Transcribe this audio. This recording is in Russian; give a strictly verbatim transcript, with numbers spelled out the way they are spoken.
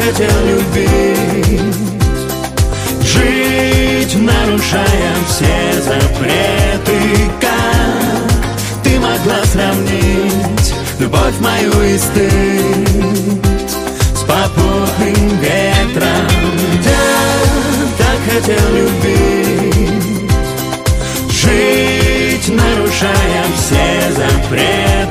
хотел любить, жить, нарушая все запреты. Как ты могла сравнить любовь мою и стыд с попутным ветром? Я так хотел любить, жить, нарушая все запреты.